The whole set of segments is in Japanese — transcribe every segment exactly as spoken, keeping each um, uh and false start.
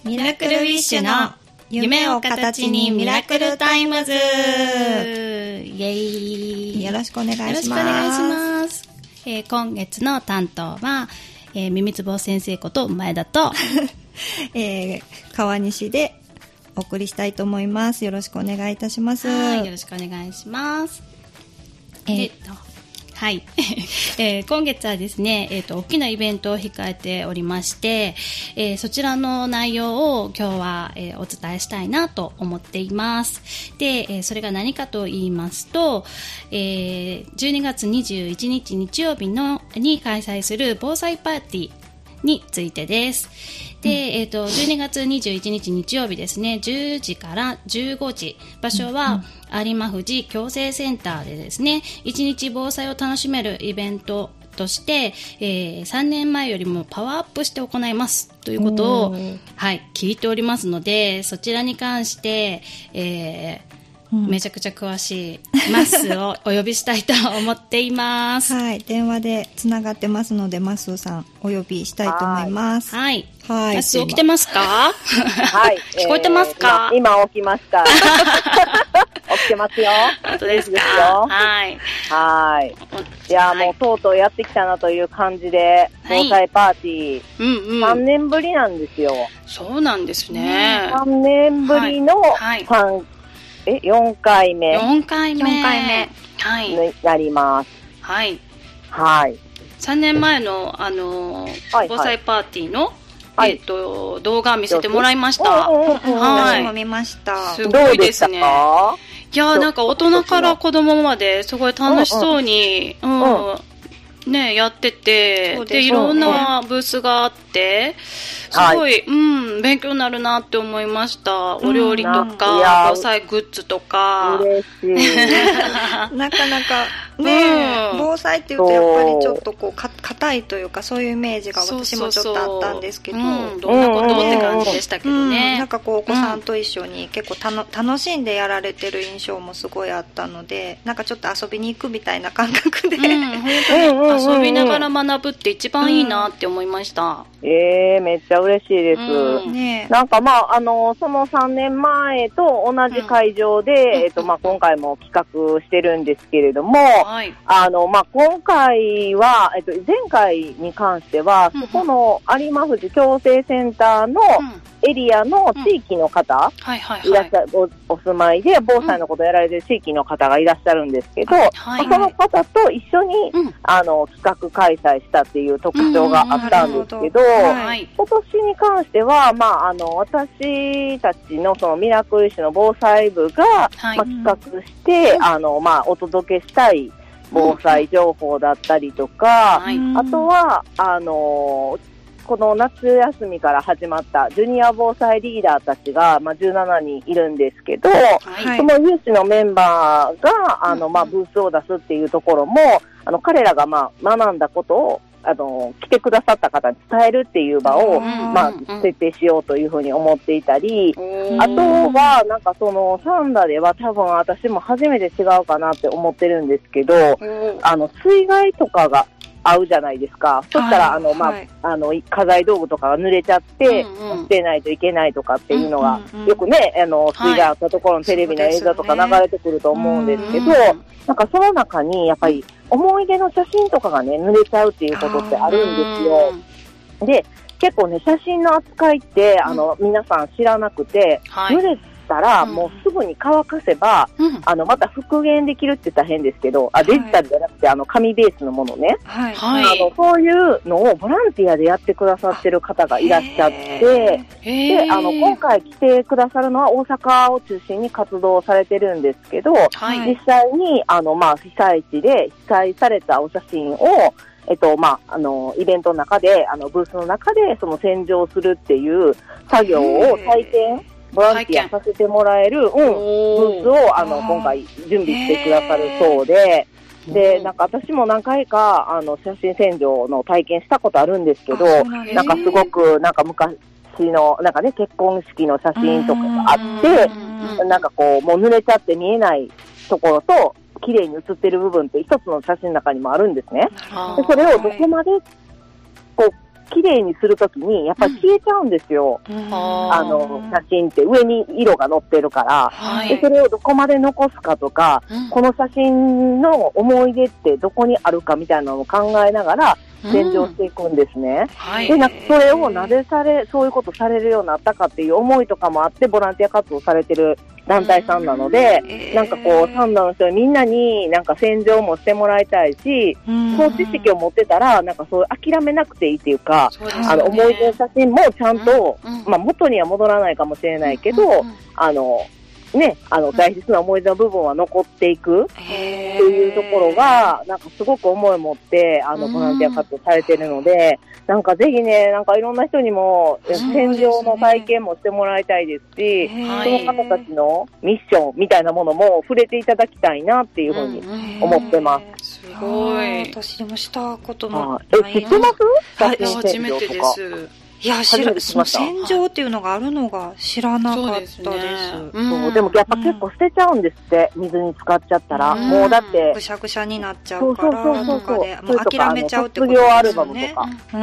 ミラクルウィッシュの夢を形にミラクルタイムズ。イエーイ。 よろしくお願いします。 よろしくお願いします。えー、今月の担当は、えー、耳つぼ先生こと前田と、 えー、川西でお送りしたいと思います。よろしくお願いいたします。 はい、よろしくお願いします。えー、っとはい、えー、今月はですね、えー、と大きなイベントを控えておりまして、えー、そちらの内容を今日は、えー、お伝えしたいなと思っています。で、えー、それが何かと言いますと、えー、じゅうにがつにじゅういちにち日曜日のに開催する防災パーティーについてです。で、えー、とじゅうにがつにじゅういちにち日曜日ですね、じゅうじからじゅうごじ、場所は有馬富士共生センターでですね、いちにち防災を楽しめるイベントとして、えー、さんねんまえよりもパワーアップして行いますということを、はい、聞いておりますので、そちらに関して、えーうん、めちゃくちゃ詳しいマスをお呼びしたいと思っています。 はい、電話でつながってますので、マスさんお呼びしたいと思います。 はい、 はい、 マス起きてますか？ はい、 聞こえてますか？ えー、今, 今起きました。起きてますよ。 本当ですか？はい。 はい。いや、もうとうとうやってきたなという感じで、防災パーティー、うんうん、さんねんぶりなんですよ。 そうなんですね。 さんねんぶりのはいはい、 えよんかいめ。 よんかいめ。 よんかいめ。 はい。 になります。 はい。 はい。 さんねんまえの、あのーはいはい、防災パーティーの、 はい、 えっと、動画見せてもらいました。 はい。私も見ました。 すごいですね。いやー、なんか大人から子供まですごい楽しそうに、うん、うんうん、ね、やってて、で、でいろんなブースがあって、すごい、はい、うん、勉強になるなって思いました。お料理とか、防災グッズとか。 嬉しい。 なかなか、ね、うん、防災っていうとやっぱりちょっとこう、か、硬いというか、そういうイメージが私もちょっとあったんですけど。 そうそうそう、うん、どんなことって感じでしたけどね。 うん、なんかこう、お子さんと一緒に結構たの、楽しんでやられてる印象もすごいあったので、なんかちょっと遊びに行くみたいな感覚で。うん、 本当に遊びながら学ぶって一番いいなって思いました。 うん、えー、めっちゃ嬉しいです。 うんね、 なんかまあ、あの、そのさんねんまえと同じ会場で、うん、えっと、まあ、今回も企画してるんですけれども、はい、あの、まあ、今回は、えっと、前回に関しては、うん、そこの有馬富士共生センターのエリアの地域の方、いらっしゃる、お住まいで防災のことをやられてる地域の方がいらっしゃるんですけど、うん、はい、その方と一緒に、うん、あの、企画開催したっていう特徴があったんですけど、はい、今年に関しては、まあ、あの、私たちのそのミラクル市の防災部が、はい、まあ、企画して、うん、あの、まあ、お届けしたい防災情報だったりとか、うん、あとは、あの、この夏休みから始まったジュニア防災リーダーたちが、まあ、じゅうななにんいるんですけど、はい、その有志のメンバーが、あの、まあ、ブースを出すっていうところも、あの、彼らが、まあ、学んだことを、あの、来てくださった方に伝えるっていう場を、まあ、設定しようというふうに思っていたり、あとは、なんかその、サンダでは多分私も初めて違うかなって思ってるんですけど、あの、水害とかが合うじゃないですか。そしたら、はい、あの、まあ、はい、あの、家財道具とかが濡れちゃって、うんうん、捨てないといけないとかっていうのが、うんうんうん、よくね、あの、水害あったところのテレビの映像とか流れてくると思うんですけど、ね、なんかその中に、やっぱり、思い出の写真とかがね、濡れちゃうっていうことってあるんですよ。で、結構ね、写真の扱いって、あの、うん、皆さん知らなくて、はい、濡れたら、もうすぐに乾かせば、うん、あの、また復元できるって言ったら変ですけど、あ、デジタルじゃなくて、あの、紙ベースのものね。はい。あの、そういうのをボランティアでやってくださってる方がいらっしゃって、で、あの、今回来てくださるのは大阪を中心に活動されてるんですけど、はい、実際に、あの、まあ、被災地で被災されたお写真を、えっと、まあ、あの、イベントの中で、あの、ブースの中で、その洗浄するっていう作業を体験、ボランティアさせてもらえる、うん、ブースを、あの、今回準備してくださるそうで、で、なんか私も何回か、あの、写真洗浄の体験したことあるんですけど、なんかすごく、なんか昔の、なんかね、結婚式の写真とかがあって、なんかこう、もう濡れちゃって見えないところと、綺麗に写ってる部分って一つの写真の中にもあるんですね。でそれをどこまで、こう、 綺麗にするときに、やっぱり消えちゃうんですよ。うん、あの、写真って上に色が載ってるから、はい、でそれをどこまで残すかとか、うん、この写真の思い出ってどこにあるかみたいなのを考えながら、洗浄していくんですね。うんはい、で、なんかそれをなぜされ、そういうことされるようになったかっていう思いとかもあって、ボランティア活動されてる団体さんなので、うん、なんかこう、サンダの人にみんなになんか洗浄もしてもらいたいし、うん、そう知識を持ってたら、なんかそう諦めなくていいっていうか、うね、あの、思い出の写真もちゃんと、うん、まあ元には戻らないかもしれないけど、うん、あの、ね、あの、大切な思い出の部分は残っていくっていうところが、なんかすごく思い持って、あの、ボランティア活動されてるので、なんかぜひね、なんかいろんな人にも、洗浄の体験もしてもらいたいですし、その方たちのミッションみたいなものも触れていただきたいなっていうふうに思ってます。 すごい。私でもしたこともない。え、知ってます？ はい、初めてです。いや、知ら、その洗浄っていうのがあるのが知らなかったです。そうですね。 そう、でもやっぱ結構捨てちゃうんですって、水に使っちゃったら。もうだって。 ぐしゃぐしゃになっちゃうから、そうそうそうそう。もう諦めちゃうってことですよね。卒業アルバムとか。うん。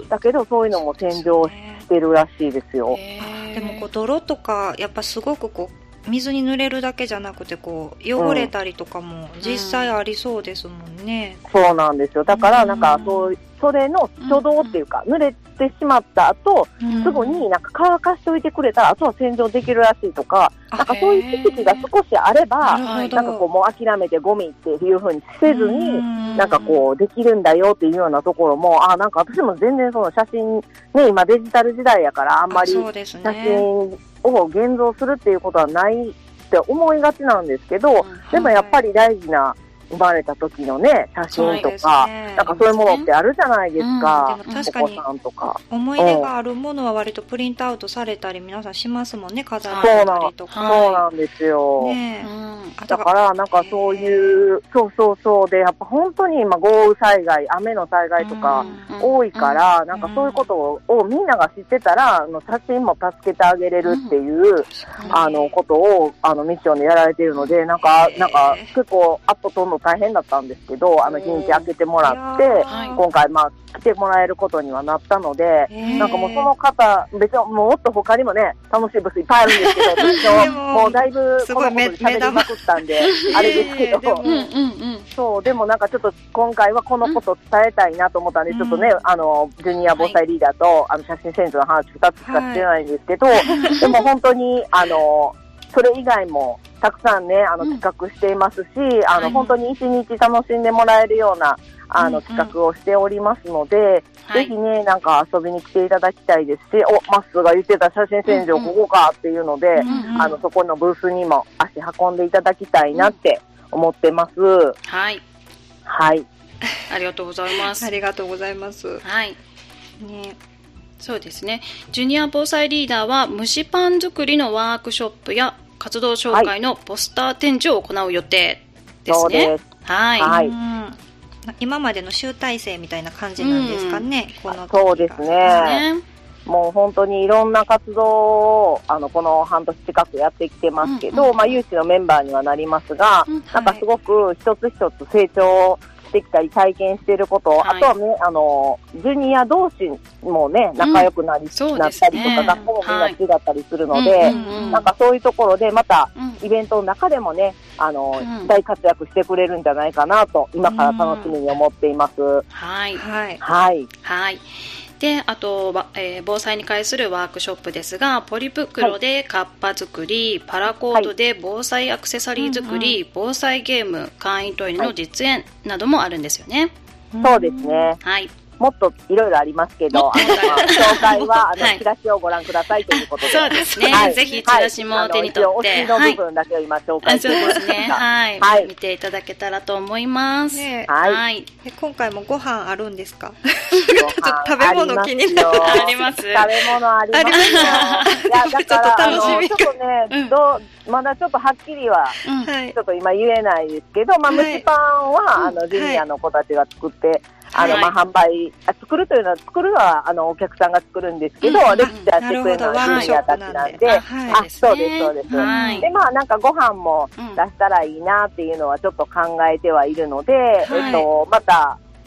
だけどそういうのも洗浄してるらしいですよ。 でもこう泥とか、やっぱすごくこう、水に濡れるだけじゃなくてこう汚れたりとかも実際ありそうですもんね。 うん、そうなんですよ。だからなんかそうそれの初動っていうか、うん、濡れてしまった後、うん、すぐになんか乾かしておいてくれたらあとは洗浄できるらしいとか、なんかそういう知識が少しあれば、なんかこうもう諦めてゴミっていう風にせずに、うん、なんかこうできるんだよっていうようなところも、あ、なんか私も全然その写真ね、今デジタル時代やからあんまり写真を現像するっていうことはないって思いがちなんですけど、うん、でもやっぱり大事な生まれた時のね、写真とか、ね、なんかそういうものってあるじゃないですか。 うん、でも確かにお子さんとか思い出があるものは割とプリントアウトされたり皆さんしますもんね、飾ったりとか。 そうなんですよ。ね、うん、だからなんかそういう、そうそうそうで、やっぱ本当に今豪雨災害、雨の災害とか多いから、うん、なんかそういうことを、をみんなが知ってたら、あの写真も助けてあげれるっていう、うん、あのことをあのミッションでやられているので、なんか、なんか結構アップとんの大変だったんですけど、あの日にち開けてもらって、今回まあ来てもらえることにはなったので、なんかもうその方、別にもっと他にもね、楽しいブースいっぱいあるんですけど、私のもうだいぶこのことで喋りまくったんで、あれですけど、そう、でもなんかちょっと今回はこのことを伝えたいなと思ったんで、ちょっとね、あの、ジュニア防災リーダーと、あの、写真洗浄の話ふたつしかしてないんですけど、でも本当に、あの、それ以外もたくさんね、あの、企画していますし、うん、あの、はい、本当に一日楽しんでもらえるような、あの、うん、企画をしておりますので、うん、ぜひね、なんか遊びに来ていただきたいですし、お、マッスーが言ってた写真洗浄ここかっていうので、うんうん、あの、そこのブースにも足運んでいただきたいなって思ってます。うん、 はい。 はい。 ありがとうございます。 ありがとうございます。 はい。ね。そうですね。ジュニア防災リーダーは蒸しパン作りのワークショップや活動紹介のポスター展示を行う予定ですね。そうです。はい。はい、うん、 今までの集大成みたいな感じなんですかね。うん、このそうですね。もう本当にいろんな活動をあのこの半年近くやってきてますけど、うんうん、まあ有志のメンバーにはなりますが、うん、なんかすごく一つ一つ成長してきたり体験していること、はい、あとはね、あのジュニア同士もね仲良くなり、うん、なったりとか、ね、学校もみんな違ったりするので、はい、なんかそういうところでまた、うん、イベントの中でもね、あの、うん、大活躍してくれるんじゃないかなと今から楽しみに思っています。うん、 はいはいはいはい。で、あと、えー、防災に関するワークショップですが、ポリ袋でカッパ作り、はい、パラコードで防災アクセサリー作り、はい、防災ゲーム、簡易トイレの実演などもあるんですよね。 はい、そうですね。はい。もっといろいろありますけど、あの紹介はあの、はい、チラシをご覧くださいということで。 そうですね。はい、ぜひチラシも手に取って、 はい、お尻の部分だけを今紹介しています。 そうですね。はい、はい。見ていただけたらと思います。ね、 はい。で今回もご飯あるんですか？ちょっと食べ物気になる。 あります。 食べ物ありますよ。いやだからあのちょっとね、うん、どうまだちょっとはっきりは、うん、ちょっと今言えないですけど、まあ蒸しパンは、はい、あのジュニアの子たちが作って。あの、まあ、販売、作るというのは、作るのは、あの、お客さんが作るんですけど、レクチャーしてくれるのはジュニアたちなんで、あ、そうです、そうです。で、まあ、なんかご飯も出したらいいなっていうのはちょっと考えてはいるので、えっと、また、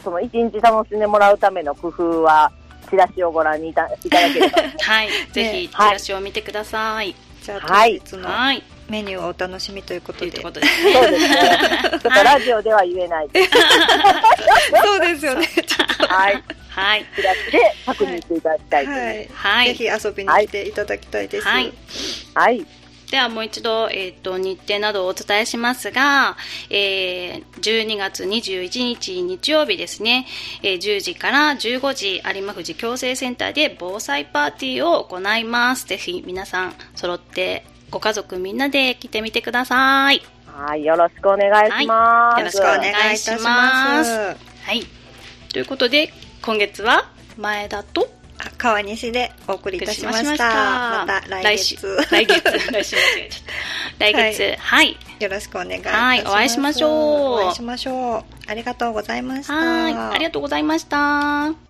その一日楽しんでもらうための工夫は、チラシをご覧にいた、いただければ。 はい。ぜひ、チラシを見てください。 じゃあ、当日のメニューをお楽しみということで。 ということですね。 そうですね。ちょっとラジオでは言えないです。 そうですよね。 はい。 はい。 チラシで確認していただきたいと思います。 はい。ぜひ遊びに来ていただきたいです。 はい。 はい。 ではもう一度、えっと、日程などをお伝えしますが、えー、じゅうにがつにじゅういちにち日曜日ですね、えー、じゅうじからじゅうごじ、有馬富士共生センターで防災パーティーを行います。ぜひ皆さん揃ってご家族みんなで来てみてください。 はい、よろしくお願いします。 はい、よろしくお願いいたします。はい。ということで、今月は前田と川西でお送りいたしました。また来月。 来月。来週間違えちゃった。来月、はい、はい。 よろしくお願いいたします。はい、 お会いしましょう。 お会いしましょう。ありがとうございました。 はい、ありがとうございました。